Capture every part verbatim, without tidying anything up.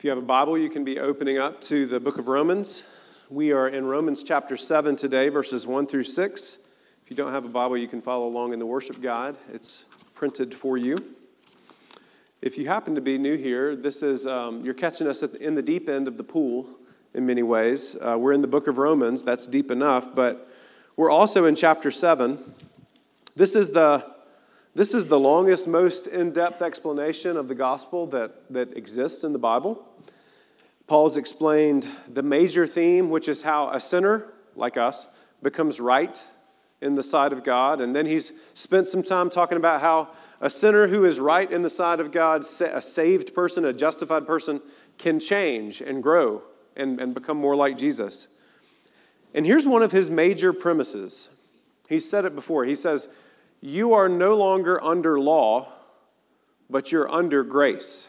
If you have a Bible, you can be opening up to the book of Romans. We are in Romans chapter seven today, verses one through six. If you don't have a Bible, you can follow along in the worship guide. It's printed for you. If you happen to be new here, this is um, you're catching us at the, in the deep end of the pool in many ways. Uh, we're in the book of Romans. That's deep enough, but we're also in chapter seven. This is the This is the longest, most in-depth explanation of the gospel that, that exists in the Bible. Paul's explained the major theme, which is how a sinner, like us, becomes right in the sight of God. And then he's spent some time talking about how a sinner who is right in the sight of God, a saved person, a justified person, can change and grow and, and become more like Jesus. And here's one of his major premises. He's said it before. He says, you are no longer under law, but you're under grace.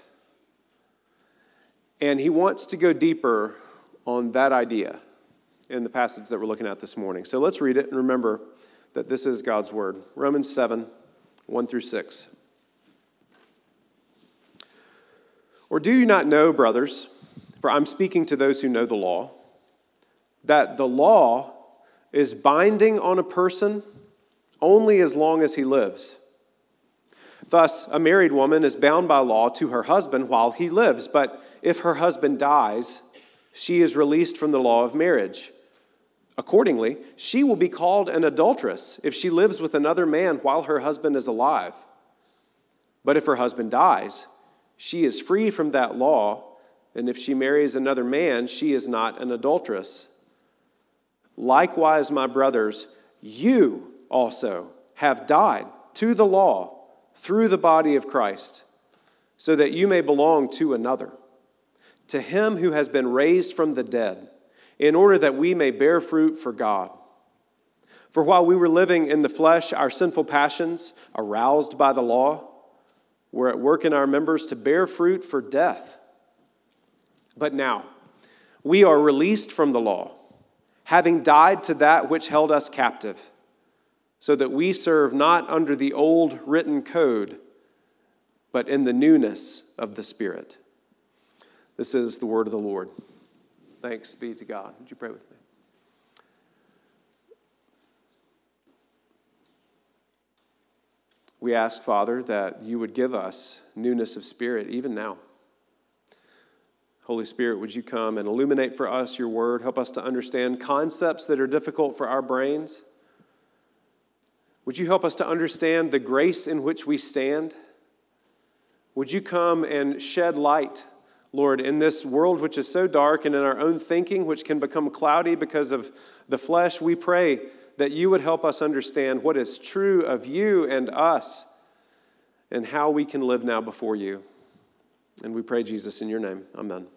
And he wants to go deeper on that idea in the passage that we're looking at this morning. So let's read it and remember that this is God's word. Romans seven, one through six. Or do you not know, brothers, for I'm speaking to those who know the law, that the law is binding on a person only as long as he lives. Thus, a married woman is bound by law to her husband while he lives, but if her husband dies, she is released from the law of marriage. Accordingly, she will be called an adulteress if she lives with another man while her husband is alive. But if her husband dies, she is free from that law, and if she marries another man, she is not an adulteress. Likewise, my brothers, you also have died to the law through the body of Christ, so that you may belong to another, to him who has been raised from the dead, in order that we may bear fruit for God. For while we were living in the flesh, our sinful passions, aroused by the law, were at work in our members to bear fruit for death. But now, we are released from the law, having died to that which held us captive, so that we serve not under the old written code, but in the newness of the Spirit. This is the word of the Lord. Thanks be to God. Would you pray with me? We ask, Father, that you would give us newness of spirit even now. Holy Spirit, would you come and illuminate for us your word? Help us to understand concepts that are difficult for our brains. Would you help us to understand the grace in which we stand? Would you come and shed light, Lord, in this world which is so dark and in our own thinking which can become cloudy because of the flesh? We pray that you would help us understand what is true of you and us and how we can live now before you. And we pray, Jesus, in your name. Amen.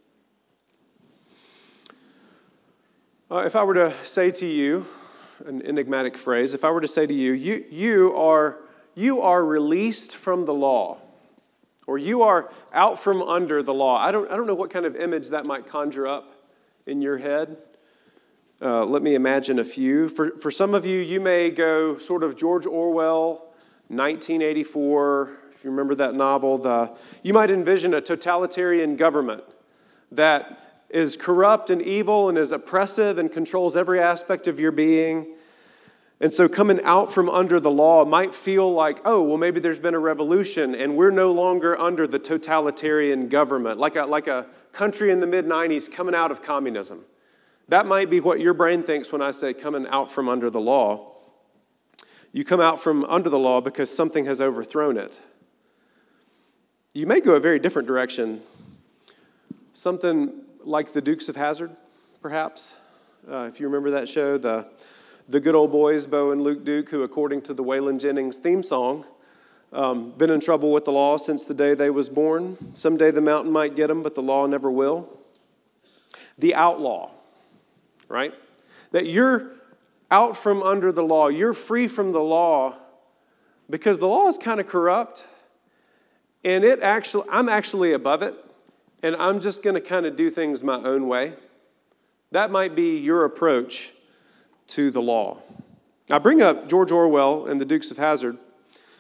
Uh, if I were to say to you, an enigmatic phrase, if I were to say to you, you, you are, you are released from the law, or you are out from under the law. I don't, I don't know what kind of image that might conjure up in your head. Uh, let me imagine a few. For, for some of you, you may go sort of George Orwell, nineteen eighty-four, if you remember that novel. The, you might envision a totalitarian government that is corrupt and evil and is oppressive and controls every aspect of your being. And so coming out from under the law might feel like, oh, well, maybe there's been a revolution and we're no longer under the totalitarian government, like a, like a country in the mid nineties coming out of communism. That might be what your brain thinks when I say coming out from under the law. You come out from under the law because something has overthrown it. You may go a very different direction. Something like the Dukes of Hazzard, perhaps. Uh, if you remember that show, the the good old boys, Bo and Luke Duke, who, according to the Waylon Jennings theme song, um, been in trouble with the law since the day they was born. Someday the mountain might get them, but the law never will. The outlaw, right? That you're out from under the law. You're free from the law because the law is kind of corrupt, and it actually, I'm actually above it. And I'm just going to kind of do things my own way. That might be your approach to the law. I bring up George Orwell and the Dukes of Hazzard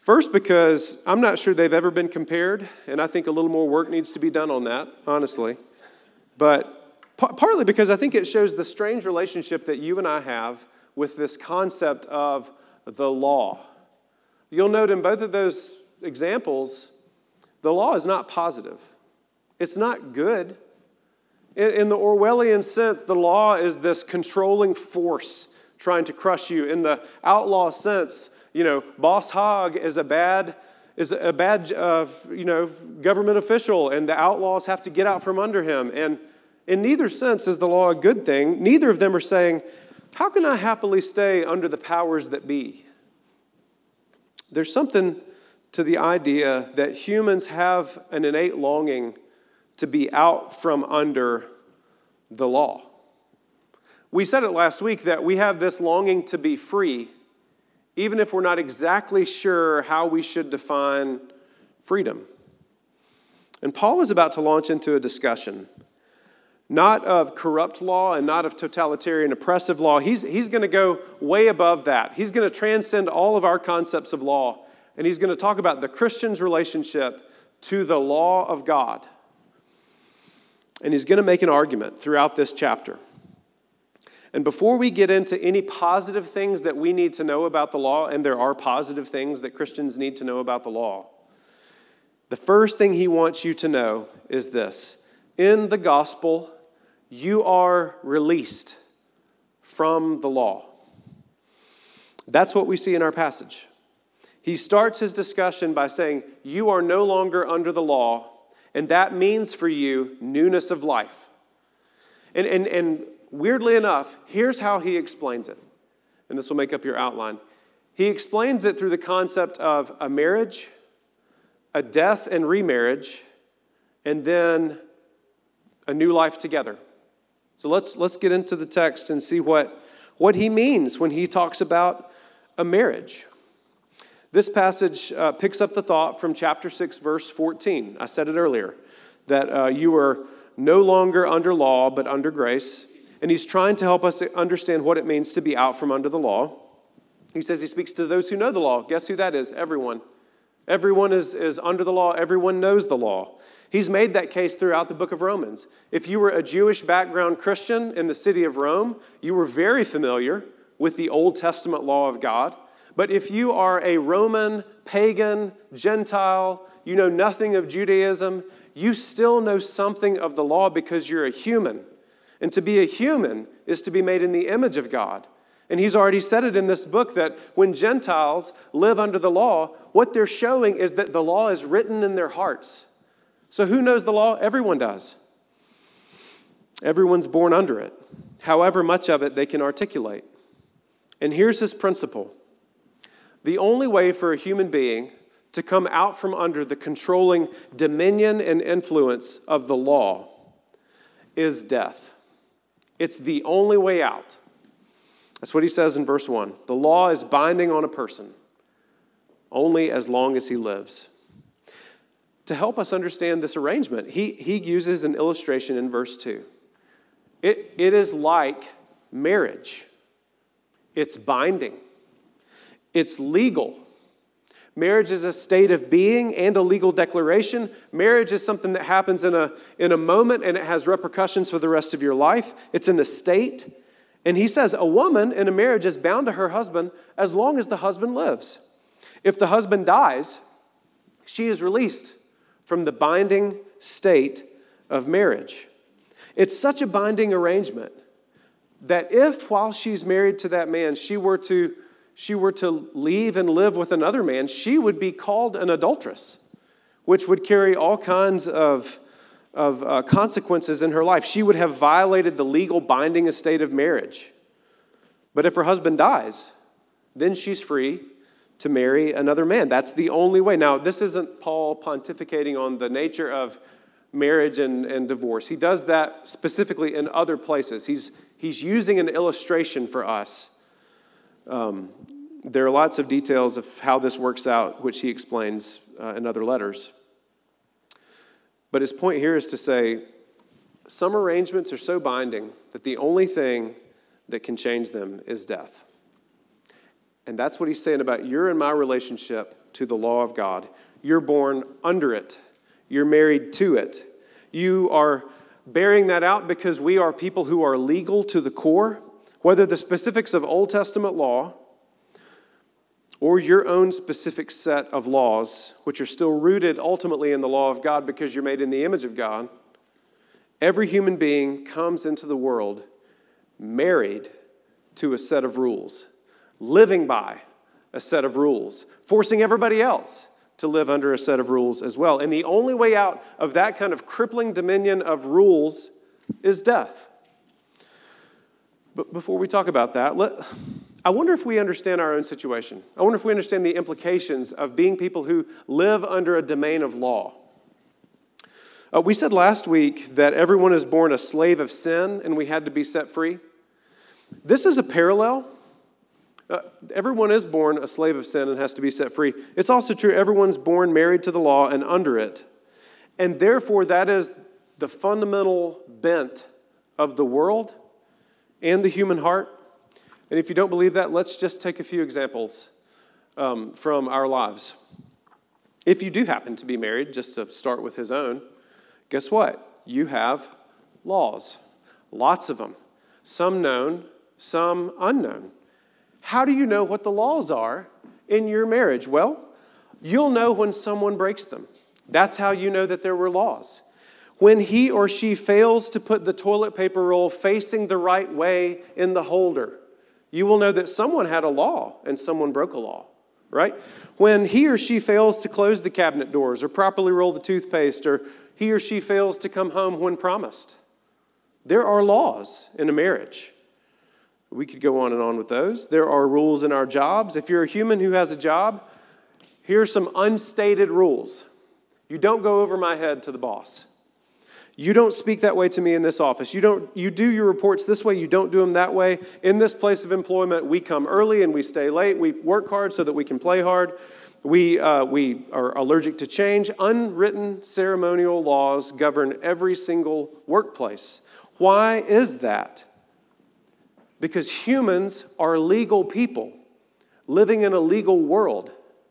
First, because I'm not sure they've ever been compared, and I think a little more work needs to be done on that, honestly. But p- partly because I think it shows the strange relationship that you and I have with this concept of the law. You'll note in both of those examples, the law is not positive. It's not good. In, in the Orwellian sense, the law is this controlling force trying to crush you. In the outlaw sense, you know, Boss Hogg is a bad, is a bad, uh, you know, government official, and the outlaws have to get out from under him. And in neither sense is the law a good thing. Neither of them are saying, how can I happily stay under the powers that be? There's something to the idea that humans have an innate longing to be out from under the law. We said it last week that we have this longing to be free, even if we're not exactly sure how we should define freedom. And Paul is about to launch into a discussion, not of corrupt law and not of totalitarian oppressive law. He's, he's going to go way above that. He's going to transcend all of our concepts of law, and he's going to talk about the Christian's relationship to the law of God. And he's going to make an argument throughout this chapter. And before we get into any positive things that we need to know about the law, and there are positive things that Christians need to know about the law, the first thing he wants you to know is this. In the gospel, you are released from the law. That's what we see in our passage. He starts his discussion by saying, you are no longer under the law, and that means for you newness of life. And, and, and weirdly enough, here's how he explains it. And this will make up your outline. He explains it through the concept of a marriage, a death and remarriage, and then a new life together. So let's let's get into the text and see what, what he means when he talks about a marriage. This passage uh, picks up the thought from chapter six, verse fourteen. I said it earlier, that uh, you are no longer under law, but under grace. And he's trying to help us understand what it means to be out from under the law. He says he speaks to those who know the law. Guess who that is? Everyone. Everyone is, is under the law. Everyone knows the law. He's made that case throughout the book of Romans. If you were a Jewish background Christian in the city of Rome, you were very familiar with the Old Testament law of God. But if you are a Roman, pagan, Gentile, you know nothing of Judaism, you still know something of the law because you're a human. And to be a human is to be made in the image of God. And he's already said it in this book that when Gentiles live under the law, what they're showing is that the law is written in their hearts. So who knows the law? Everyone does. Everyone's born under it, however much of it they can articulate. And here's his principle. The only way for a human being to come out from under the controlling dominion and influence of the law is death. It's the only way out. That's what he says in verse one. The law is binding on a person only as long as he lives. To help us understand this arrangement, he, he uses an illustration in verse two. It, it is like marriage. It's binding. It's legal. Marriage is a state of being and a legal declaration. Marriage is something that happens in a, in a moment and it has repercussions for the rest of your life. It's an estate. And he says a woman in a marriage is bound to her husband as long as the husband lives. If the husband dies, she is released from the binding state of marriage. It's such a binding arrangement that if while she's married to that man, she were to she were to leave and live with another man, she would be called an adulteress, which would carry all kinds of, of uh, consequences in her life. She would have violated the legal binding estate of marriage. But if her husband dies, then she's free to marry another man. That's the only way. Now, this isn't Paul pontificating on the nature of marriage and, and divorce. He does that specifically in other places. He's, he's using an illustration for us. Um, there are lots of details of how this works out, which he explains uh, in other letters. But his point here is to say some arrangements are so binding that the only thing that can change them is death. And that's what he's saying about your and my relationship to the law of God. You're born under it. You're married to it. You are bearing that out because we are people who are legal to the core, whether the specifics of Old Testament law or your own specific set of laws, which are still rooted ultimately in the law of God because you're made in the image of God. Every human being comes into the world married to a set of rules, living by a set of rules, forcing everybody else to live under a set of rules as well. And the only way out of that kind of crippling dominion of rules is death. But before we talk about that, let, I wonder if we understand our own situation. I wonder if we understand the implications of being people who live under a domain of law. Uh, we said last week that everyone is born a slave of sin and we had to be set free. This is a parallel. Uh, everyone is born a slave of sin and has to be set free. It's also true everyone's born married to the law and under it. And therefore, that is the fundamental bent of the world and the human heart. And if you don't believe that, let's just take a few examples um, from our lives. If you do happen to be married, just to start with his own, guess what? You have laws, lots of them, some known, some unknown. How do you know what the laws are in your marriage? Well, you'll know when someone breaks them. That's how you know that there were laws. When he or she fails to put the toilet paper roll facing the right way in the holder, you will know that someone had a law and someone broke a law, right? When he or she fails to close the cabinet doors or properly roll the toothpaste, or he or she fails to come home when promised, there are laws in a marriage. We could go on and on with those. There are rules in our jobs. If you're a human who has a job, here are some unstated rules. You don't go over my head to the boss. You don't speak that way to me in this office. You don't. You do your reports this way. You don't do them that way. In this place of employment, we come early and we stay late. We work hard so that we can play hard. We, uh, we are allergic to change. Unwritten ceremonial laws govern every single workplace. Why is that? Because humans are legal people living in a legal world.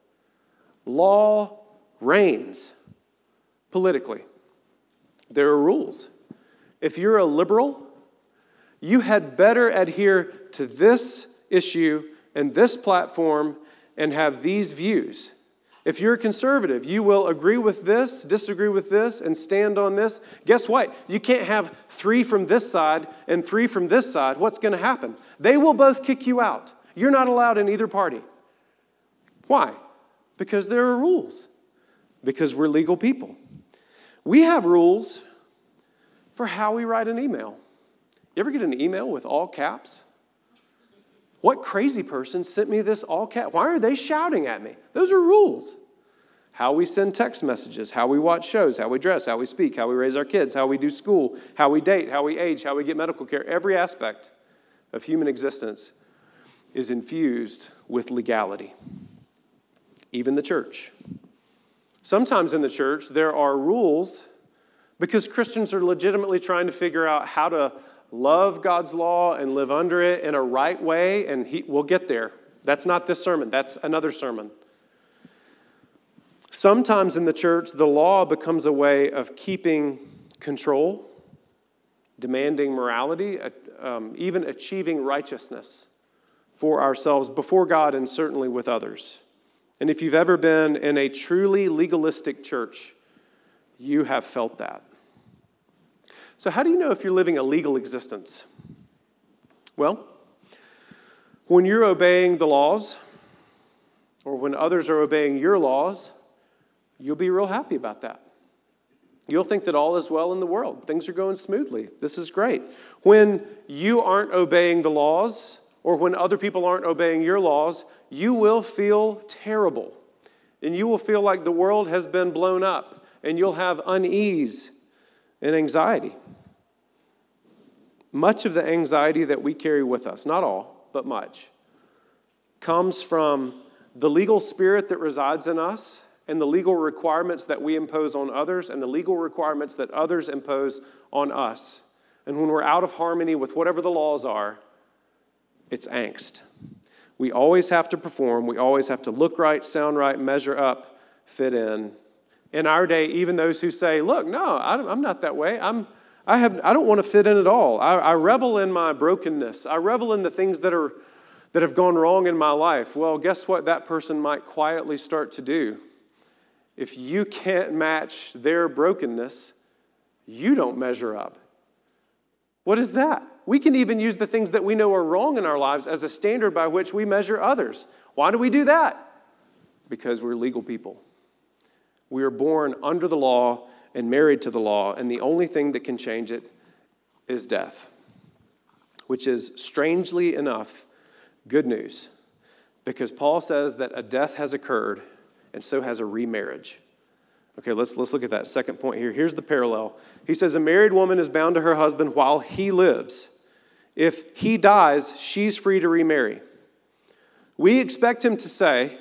Law reigns politically. There are rules. If you're a liberal, you had better adhere to this issue and this platform and have these views. If you're a conservative, you will agree with this, disagree with this, and stand on this. Guess what? You can't have three from this side and three from this side. What's going to happen? They will both kick you out. You're not allowed in either party. Why? Because there are rules. Because we're legal people. We have rules for how we write an email. You ever get an email with all caps? What crazy person sent me this all cap? Why are they shouting at me? Those are rules. How we send text messages, how we watch shows, how we dress, how we speak, how we raise our kids, how we do school, how we date, how we age, how we get medical care. Every aspect of human existence is infused with legality. Even the church. Sometimes in the church, there are rules because Christians are legitimately trying to figure out how to love God's law and live under it in a right way, and he, we'll get there. That's not this sermon. That's another sermon. Sometimes in the church, the law becomes a way of keeping control, demanding morality, um, even achieving righteousness for ourselves before God and certainly with others. And if you've ever been in a truly legalistic church, you have felt that. So how do you know if you're living a legal existence? Well, when you're obeying the laws, or when others are obeying your laws, you'll be real happy about that. You'll think that all is well in the world. Things are going smoothly. This is great. When you aren't obeying the laws, or when other people aren't obeying your laws, you will feel terrible. And you will feel like the world has been blown up. And you'll have unease and anxiety. Much of the anxiety that we carry with us, not all, but much, comes from the legal spirit that resides in us and the legal requirements that we impose on others and the legal requirements that others impose on us. And when we're out of harmony with whatever the laws are, it's angst. We always have to perform. We always have to look right, sound right, measure up, fit in. In our day, even those who say, look, no, I'm not that way. I'm, I, have, I don't want to fit in at all. I, I revel in my brokenness. I revel in the things that are that have gone wrong in my life. Well, guess what that person might quietly start to do? If you can't match their brokenness, you don't measure up. What is that? We can even use the things that we know are wrong in our lives as a standard by which we measure others. Why do we do that? Because we're legal people. We are born under the law and married to the law, and the only thing that can change it is death, which is, strangely enough, good news, because Paul says that a death has occurred, and so has a remarriage. Okay, let's, let's look at that second point here. Here's the parallel. He says a married woman is bound to her husband while he lives. If he dies, she's free to remarry. We expect him to say,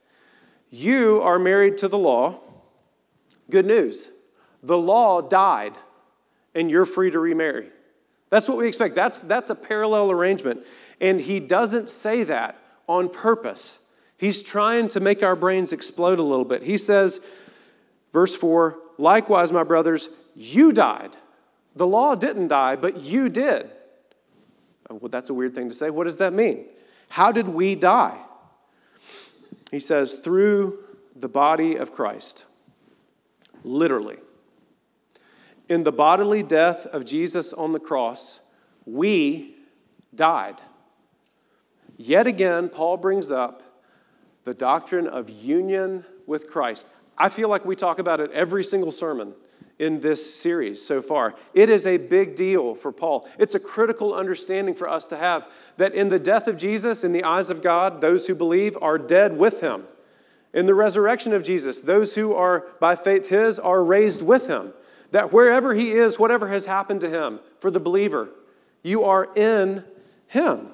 you are married to the law. Good news. The law died, and you're free to remarry. That's what we expect. That's, that's a parallel arrangement. And he doesn't say that on purpose. He's trying to make our brains explode a little bit. He says, verse four, likewise, my brothers, you died. The law didn't die, but you did. Well, that's a weird thing to say. What does that mean? How did we die? He says, through the body of Christ. Literally. In the bodily death of Jesus on the cross, we died. Yet again, Paul brings up the doctrine of union with Christ. I feel like we talk about it every single sermon in this series so far. It is a big deal for Paul. It's a critical understanding for us to have that in the death of Jesus, in the eyes of God, those who believe are dead with him. In the resurrection of Jesus, those who are by faith his are raised with him. That wherever he is, whatever has happened to him, for the believer, you are in him.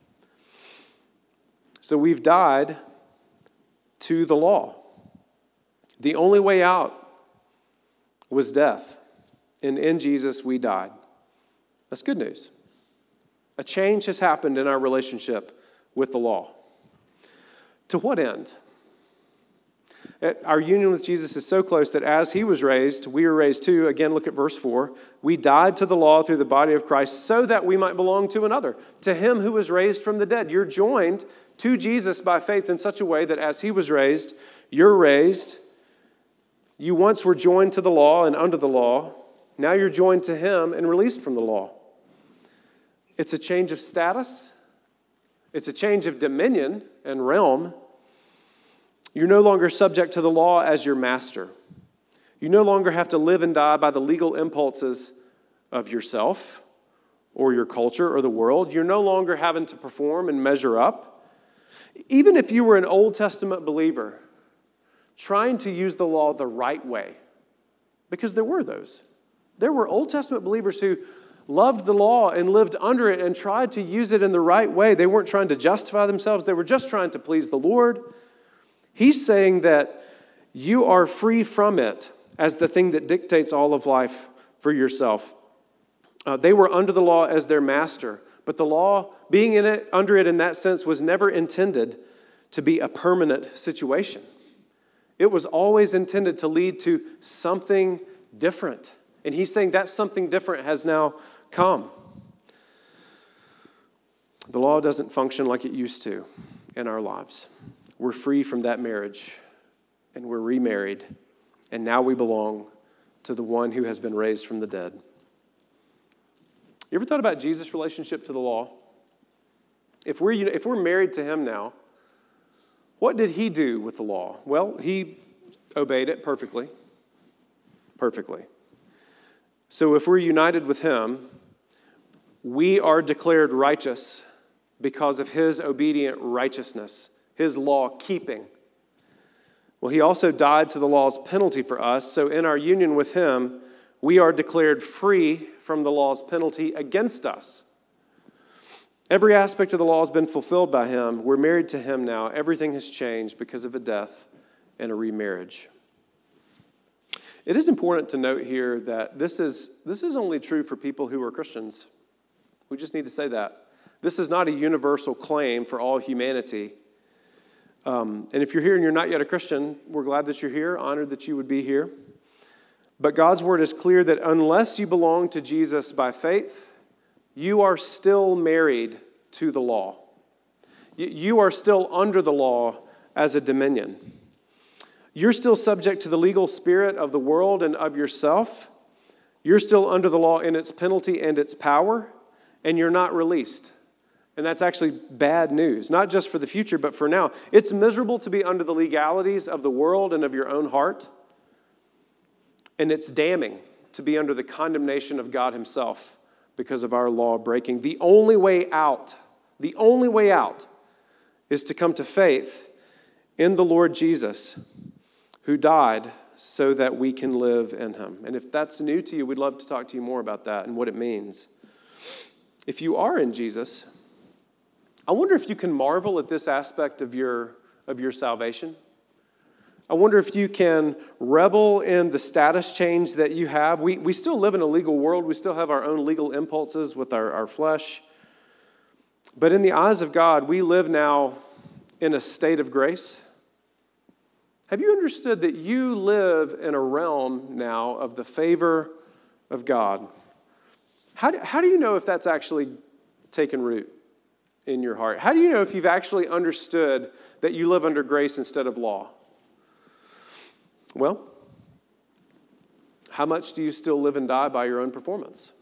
So we've died to the law. The only way out was death. And in Jesus, we died. That's good news. A change has happened in our relationship with the law. To what end? Our union with Jesus is so close that as he was raised, we were raised too. Again, look at verse four. We died to the law through the body of Christ so that we might belong to another, to him who was raised from the dead. You're joined to Jesus by faith in such a way that as he was raised, you're raised. You once were joined to the law and under the law. Now you're joined to him and released from the law. It's a change of status. It's a change of dominion and realm. You're no longer subject to the law as your master. You no longer have to live and die by the legal impulses of yourself or your culture or the world. You're no longer having to perform and measure up. Even if you were an Old Testament believer, trying to use the law the right way, because there were those. There were Old Testament believers who loved the law and lived under it and tried to use it in the right way. They weren't trying to justify themselves. They were just trying to please the Lord. He's saying that you are free from it as the thing that dictates all of life for yourself. Uh, they were under the law as their master, but the law, being in it, under it in that sense, was never intended to be a permanent situation. It was always intended to lead to something different. And he's saying that something different has now come. The law doesn't function like it used to in our lives. We're free from that marriage, and we're remarried, and now we belong to the one who has been raised from the dead. You ever thought about Jesus' relationship to the law? If we're, if we're married to him now, what did he do with the law? Well, he obeyed it perfectly. Perfectly. So if we're united with him, we are declared righteous because of his obedient righteousness, his law keeping. Well, he also died to the law's penalty for us, so in our union with him, we are declared free from the law's penalty against us. Every aspect of the law has been fulfilled by him. We're married to him now. Everything has changed because of a death and a remarriage. It is important to note here that this is, this is only true for people who are Christians. We just need to say that. This is not a universal claim for all humanity. Um, and if you're here and you're not yet a Christian, we're glad that you're here, honored that you would be here. But God's word is clear that unless you belong to Jesus by faith, you are still married to the law. You are still under the law as a dominion. You're still subject to the legal spirit of the world and of yourself. You're still under the law in its penalty and its power, and you're not released. And that's actually bad news, not just for the future, but for now. It's miserable to be under the legalities of the world and of your own heart. And it's damning to be under the condemnation of God himself because of our law breaking. The only way out, the only way out is to come to faith in the Lord Jesus, who died so that we can live in him. And if that's new to you, we'd love to talk to you more about that and what it means. If you are in Jesus, I wonder if you can marvel at this aspect of your, of your salvation. I wonder if you can revel in the status change that you have. We, we still live in a legal world. We still have our own legal impulses with our, our flesh. But in the eyes of God, we live now in a state of grace. Have you understood that you live in a realm now of the favor of God? How do, how do you know if that's actually taken root in your heart? How do you know if you've actually understood that you live under grace instead of law? Well, how much do you still live and die by your own performance?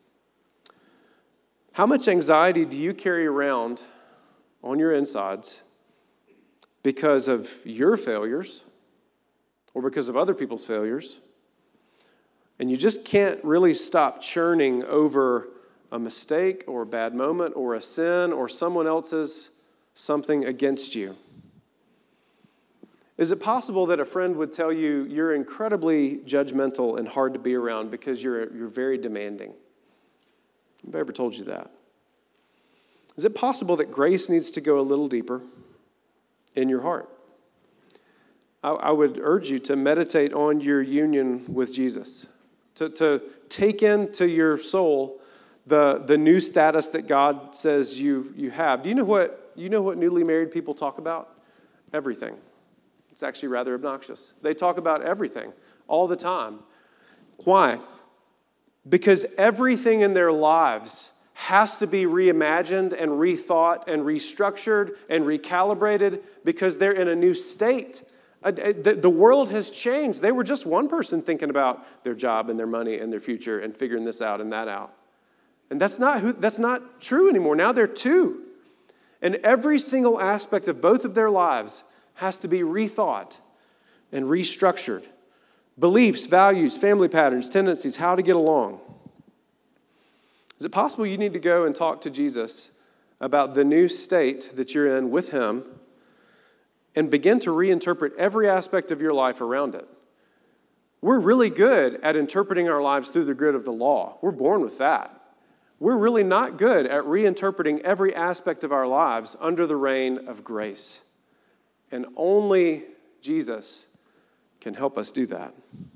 How much anxiety do you carry around on your insides because of your failures or because of other people's failures? And you just can't really stop churning over a mistake or a bad moment or a sin or someone else's something against you. Is it possible that a friend would tell you you're incredibly judgmental and hard to be around because you're, you're very demanding? Anybody ever told you that? Is it possible that grace needs to go a little deeper in your heart? I, I would urge you to meditate on your union with Jesus, to, to take into your soul the, the new status that God says you, you have. Do you know what, you know what newly married people talk about? Everything. It's actually rather obnoxious. They talk about everything all the time. Why? Because everything in their lives has to be reimagined and rethought and restructured and recalibrated because they're in a new state. The world has changed. They were just one person thinking about their job and their money and their future and figuring this out and that out. And that's not who, that's not true anymore. Now they're two. And every single aspect of both of their lives has to be rethought and restructured. Beliefs, values, family patterns, tendencies, how to get along. Is it possible you need to go and talk to Jesus about the new state that you're in with him and begin to reinterpret every aspect of your life around it? We're really good at interpreting our lives through the grid of the law. We're born with that. We're really not good at reinterpreting every aspect of our lives under the reign of grace. And only Jesus can help us do that.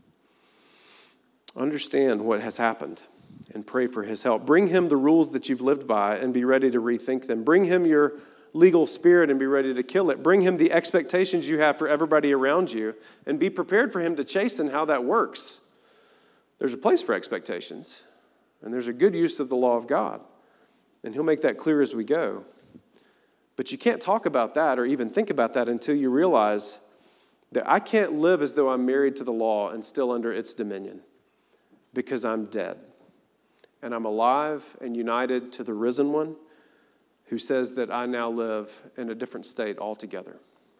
Understand what has happened and pray for his help. Bring him the rules that you've lived by and be ready to rethink them. Bring him your legal spirit and be ready to kill it. Bring him the expectations you have for everybody around you and be prepared for him to chasten how that works. There's a place for expectations, and there's a good use of the law of God, and he'll make that clear as we go. But you can't talk about that or even think about that until you realize that I can't live as though I'm married to the law and still under its dominion, because I'm dead. And I'm alive and united to the risen one who says that I now live in a different state altogether.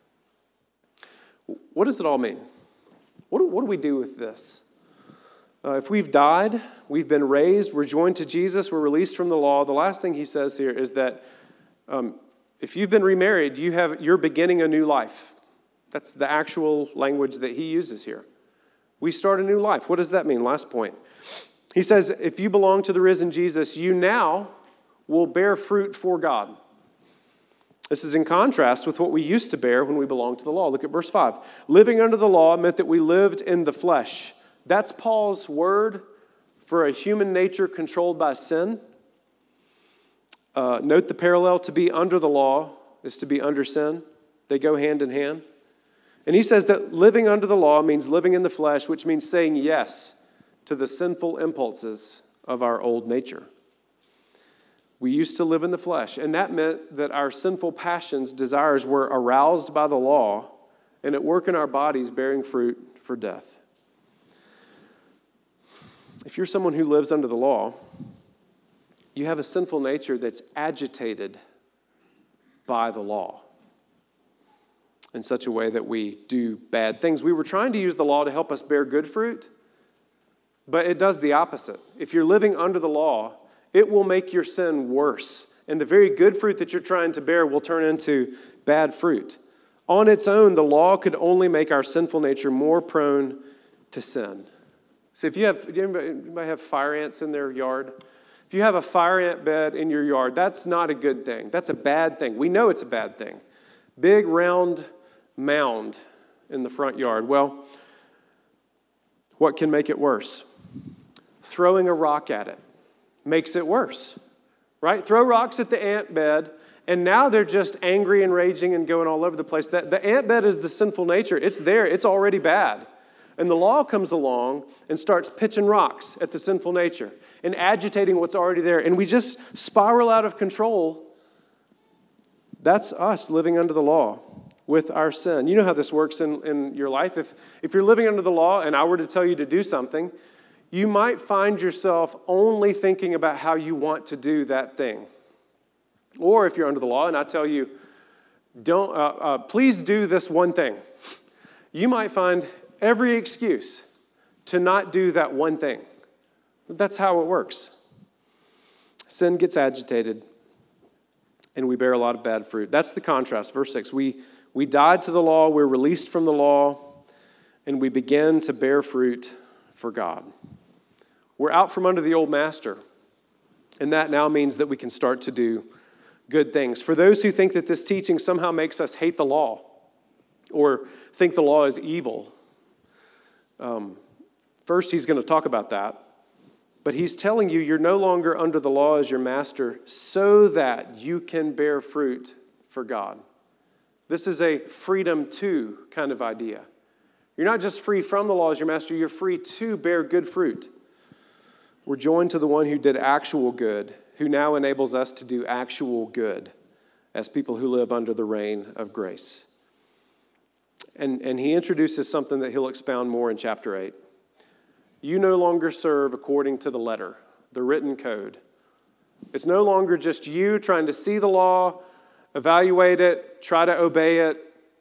What does it all mean? What do, what do we do with this? Uh, if we've died, we've been raised, we're joined to Jesus, we're released from the law, the last thing he says here is that um, if you've been remarried, you have, you're beginning a new life. That's the actual language that he uses here. We start a new life. What does that mean? Last point. He says, if you belong to the risen Jesus, you now will bear fruit for God. This is in contrast with what we used to bear when we belonged to the law. Look at verse five. Living under the law meant that we lived in the flesh. That's Paul's word for a human nature controlled by sin. Uh, note the parallel. To be under the law is to be under sin. They go hand in hand. And he says that living under the law means living in the flesh, which means saying yes to the sinful impulses of our old nature. We used to live in the flesh, and that meant that our sinful passions, desires were aroused by the law and at work in our bodies, bearing fruit for death. If you're someone who lives under the law, you have a sinful nature that's agitated by the law in such a way that we do bad things. We were trying to use the law to help us bear good fruit, but it does the opposite. If you're living under the law, it will make your sin worse, and the very good fruit that you're trying to bear will turn into bad fruit. On its own, the law could only make our sinful nature more prone to sin. So if you have, anybody, anybody have fire ants in their yard? If you have a fire ant bed in your yard, that's not a good thing. That's a bad thing. We know it's a bad thing. Big, round mound in the front yard. Well, what can make it worse? Throwing a rock at it makes it worse, right? Throw rocks at the ant bed, and now they're just angry and raging and going all over the place. That the ant bed is the sinful nature. It's there. It's already bad. And the law comes along and starts pitching rocks at the sinful nature and agitating what's already there. And we just spiral out of control. That's us living under the law with our sin. You know how this works in, in your life. If, if you're living under the law and I were to tell you to do something, you might find yourself only thinking about how you want to do that thing. Or if you're under the law and I tell you, don't, uh, uh, please do this one thing, you might find every excuse to not do that one thing. That's how it works. Sin gets agitated, and we bear a lot of bad fruit. That's the contrast. Verse six, we, we died to the law, we're released from the law, and we begin to bear fruit for God. We're out from under the old master, and that now means that we can start to do good things. For those who think that this teaching somehow makes us hate the law or think the law is evil, um, first he's going to talk about that. But he's telling you you're no longer under the law as your master so that you can bear fruit for God. This is a freedom to kind of idea. You're not just free from the law as your master, you're free to bear good fruit. We're joined to the one who did actual good, who now enables us to do actual good as people who live under the reign of grace. And, and he introduces something that he'll expound more in chapter eight. You no longer serve according to the letter, the written code. It's no longer just you trying to see the law, evaluate it, try to obey it.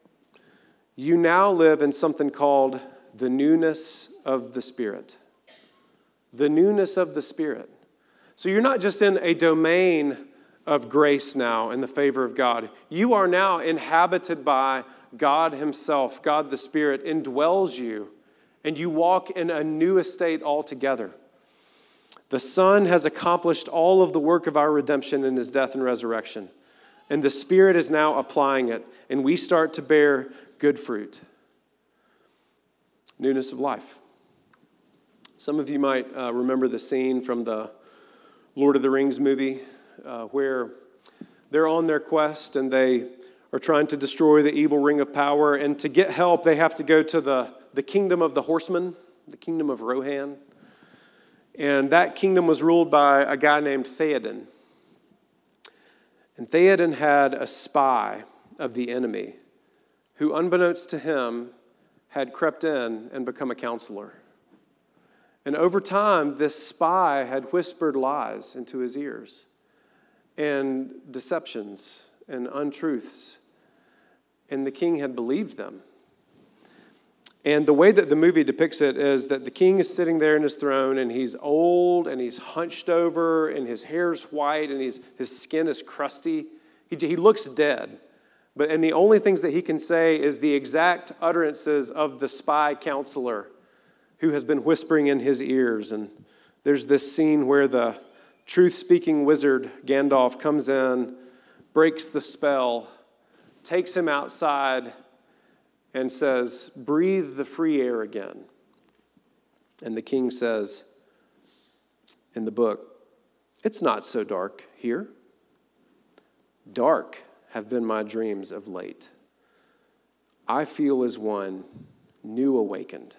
You now live in something called the newness of the Spirit. The newness of the Spirit. So you're not just in a domain of grace now in the favor of God. You are now inhabited by God himself. God the Spirit indwells you. And you walk in a new estate altogether. The Son has accomplished all of the work of our redemption in his death and resurrection. And the Spirit is now applying it. And we start to bear good fruit. Newness of life. Some of you might uh, remember the scene from the Lord of the Rings movie uh, where they're on their quest and they are trying to destroy the evil ring of power. And to get help, they have to go to the the kingdom of the horsemen, the kingdom of Rohan. And that kingdom was ruled by a guy named Theoden. And Theoden had a spy of the enemy who, unbeknownst to him, had crept in and become a counselor. And over time, this spy had whispered lies into his ears and deceptions and untruths. And the king had believed them. And the way that the movie depicts it is that the king is sitting there in his throne, and he's old, and he's hunched over, and his hair's white, and he's, his skin is crusty. He, he looks dead. But and the only things that he can say is the exact utterances of the spy counselor who has been whispering in his ears. And there's this scene where the truth-speaking wizard, Gandalf, comes in, breaks the spell, takes him outside, and says, breathe the free air again. And the king says in the book, it's not so dark here. Dark have been my dreams of late. I feel as one new awakened.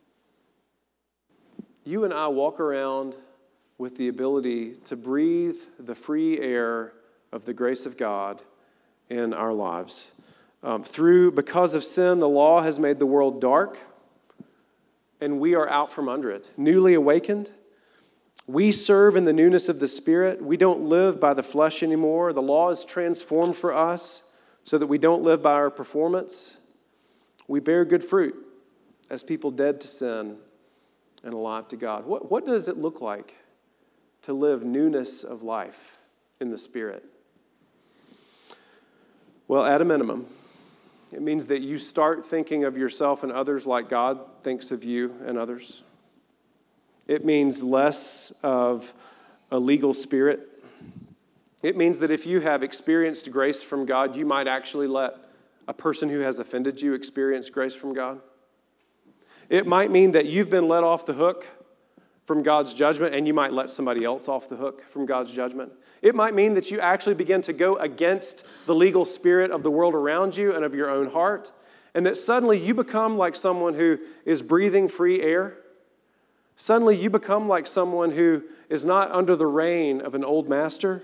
You and I walk around with the ability to breathe the free air of the grace of God in our lives. Um, through, because of sin, the law has made the world dark, and we are out from under it, newly awakened. We serve in the newness of the Spirit. We don't live by the flesh anymore. The law is transformed for us so that we don't live by our performance. We bear good fruit as people dead to sin and alive to God. What, what does it look like to live newness of life in the Spirit? Well, at a minimum, it means that you start thinking of yourself and others like God thinks of you and others. It means less of a legal spirit. It means that if you have experienced grace from God, you might actually let a person who has offended you experience grace from God. It might mean that you've been let off the hook from God's judgment, and you might let somebody else off the hook from God's judgment. It might mean that you actually begin to go against the legal spirit of the world around you and of your own heart, and that suddenly you become like someone who is breathing free air. Suddenly you become like someone who is not under the reign of an old master.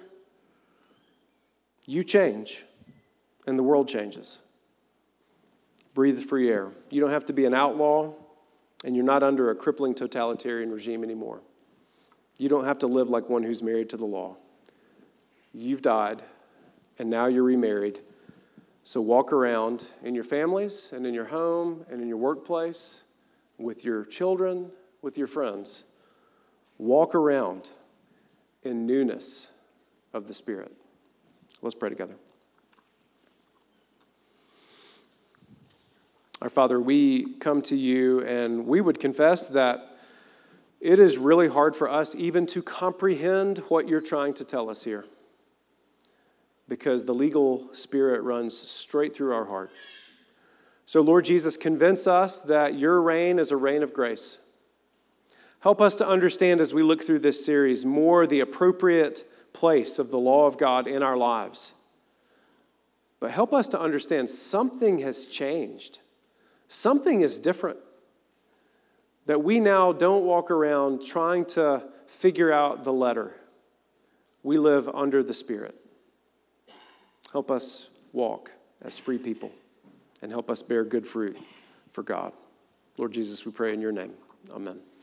You change, and the world changes. Breathe free air. You don't have to be an outlaw, and you're not under a crippling totalitarian regime anymore. You don't have to live like one who's married to the law. You've died, and now you're remarried. So walk around in your families and in your home and in your workplace, with your children, with your friends. Walk around in newness of the Spirit. Let's pray together. Our Father, we come to you and we would confess that it is really hard for us even to comprehend what you're trying to tell us here, because the legal spirit runs straight through our heart. So, Lord Jesus, convince us that your reign is a reign of grace. Help us to understand as we look through this series more the appropriate place of the law of God in our lives. But help us to understand something has changed. Something is different. That we now don't walk around trying to figure out the letter. We live under the Spirit. Help us walk as free people and help us bear good fruit for God. Lord Jesus, we pray in your name. Amen.